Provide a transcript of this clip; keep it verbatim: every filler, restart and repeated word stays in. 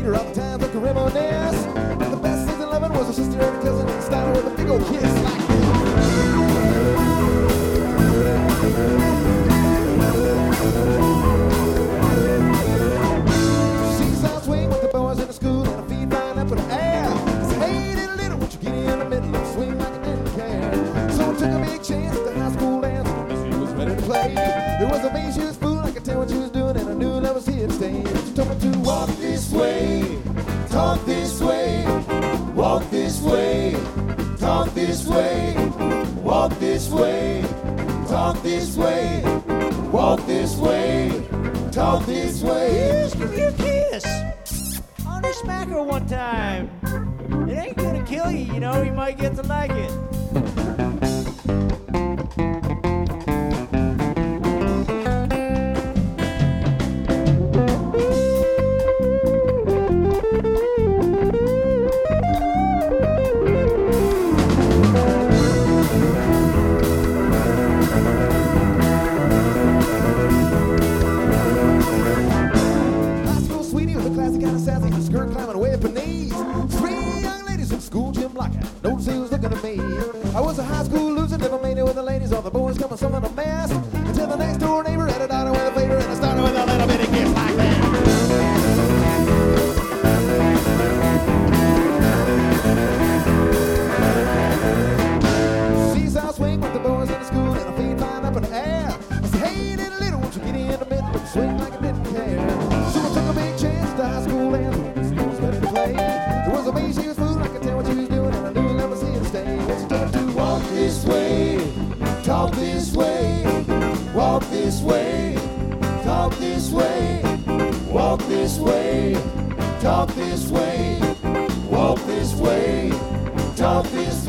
treat her all the time like a reminisce. The best things in loving was her sister and her cousin and style with a big old kiss like this. Seesaw swing with the boys in the school and her feet flying up in the air. Say, hey, little, little, won't you get in the middle and swing like you didn't care? So I took a big chance at the high school dance and Missy was ready to play. There was a maid she was fooling, I could tell what she was doing, and I knew love was here to stay. She told me to walk this way, talk this way, walk this way, talk this way, walk this way, talk this way, walk this way, talk this way. Just give me a kiss. On the smacker one time. It ain't gonna kill you, you know, you might get to like it. Skirt climbing away at her knees. Three young ladies in school gym locking. Notice he was looking at me. I was a high school loser, never made it with the ladies. All the boys coming some of a mess. Until the next door neighbor had a daughter with a favor, and I started with a little bitty kiss like that. Seesaw swing with the boys in the school and her feet flying up in the air. I said, hey, little, little, won't you get in the middle and swing like I didn't care? So I took a big chance to high school and there was a maid she was fooling, I could tell what she was doing, and I knew love was here to stay. When she told me to walk this way, talk this way, walk this way, talk this way, walk this way, talk this way, walk this way, talk this way.